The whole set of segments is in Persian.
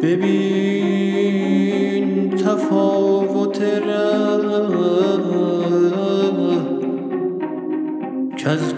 ببین تفاوت ره که از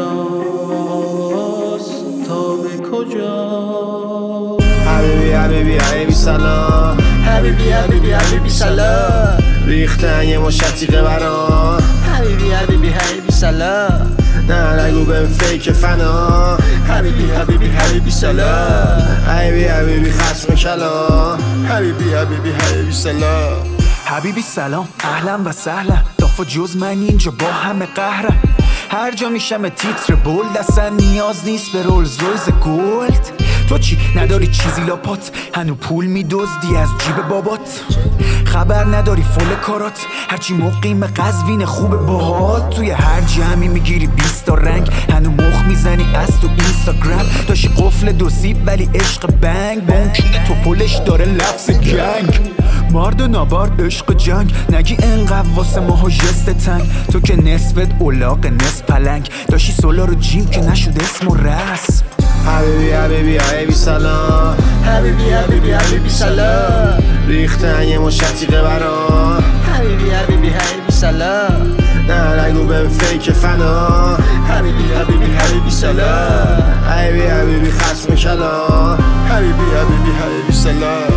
کجاست تا به کجا. حبیبی حبیبی حبیبی سلام، حبیبی حبیبی حبیبی سلام، ریختن یه مشتیقه برام. حبیبی حبیبی حبیبی سلام، نه نگو بهم فیک فنا. حبیبی حبیبی حبیبی سلام، حبیبی حبیبی خصم کلام. حبیبی حبیبی حبیبی سلام. حبیبی سلام، اهلا و سهلا، دافا جز من اینجا با همه قهرم. هر جا میشم تیتر بولد، اصلا نیاز نیست به رولز رویز گولد. تو چی نداری چیزی لاپات، هنو پول میدزدی از جیب بابات. خبر نداری فول کارات، هرچی مقیم قزوین خوب باهات. توی هر جمعی میگیری 20 تا رنگ، هنو مخ میزنی از تو اینستاگرام. داشتی قفل دو سیب ولی عشق بنگ، ممکنه تو پولش داره لفظ گنگ. مرد نبرد عشق جنگ، نگی انقدر واسه ماها جست تنگ. تو که نصفت اولاق نصف پلنگ، داشتی سولار و جیم که نشد اسم و رسم. حبیبی حبیبی حبیبی سلام، حبیبی حبیبی حبیبی سلام، ریختن یه مشتیقه برام. حبیبی حبیبی حبیبی سلام، نه نگو بهم فیک فنا. حبیبی حبیبی حبیبی سلام، حبیبی حبیبی خصم کلام. حبیبی حبیبی حبیبی سلام.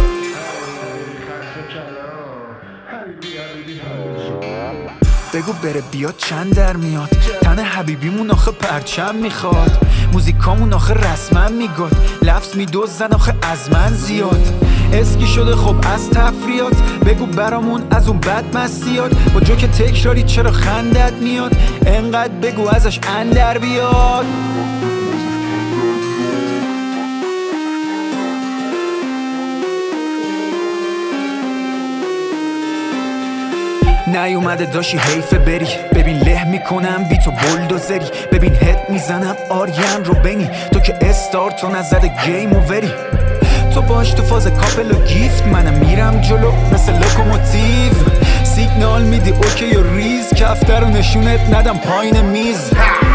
بگو بره بیاد چند در میاد، تن حبیبیمون آخه پرچم میخواد. موزیکامون آخه رسما میگاد، لفظ میدوزن آخه از من زیاد. اسکی شده خب از تفریات، بگو برامون از اون بد مستیات. با جوک تکراری چرا خندت میاد، انقدر بگو ازش اندر بیاد. نیومده داشی حیفه بری، ببین له میکنم بی تو بلدوزری. ببین هد میزنم آریان رو بینی، تو که استار تو نزده گیم اووری. تو باش تو فاز کاپل و گیفت، منم میرم جلو مثل لوکوموتیو. سیگنال میدی اوکی و ریز، کفتر رو نشونت ندم پایین میز.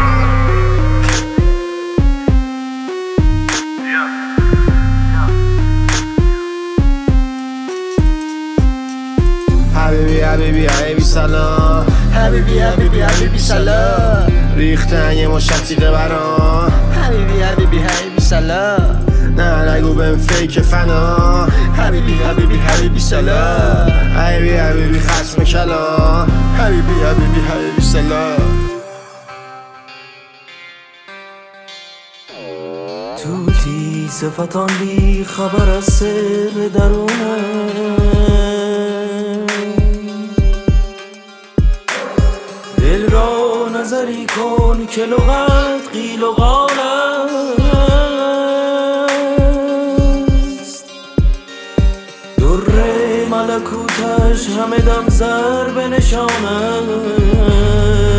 حبیبی حبیبی حبیبی سلام، حبیبی حبیبی حبیبی سلام، ریختن یه مشتیقه برام. حبیبی حبیبی حبیبی سلام، نه نگو بهم فیک فنا. حبیبی حبیبی حبیبی سلام، حبیبی حبیبی خصم کلام. حبیبی حبیبی حبیبی سلام. توتی صفتان بی خبر از سر درونه، دل را نظری کن که لغت قیل و قال است. در ملکوتش همه دم ضرب نشانه.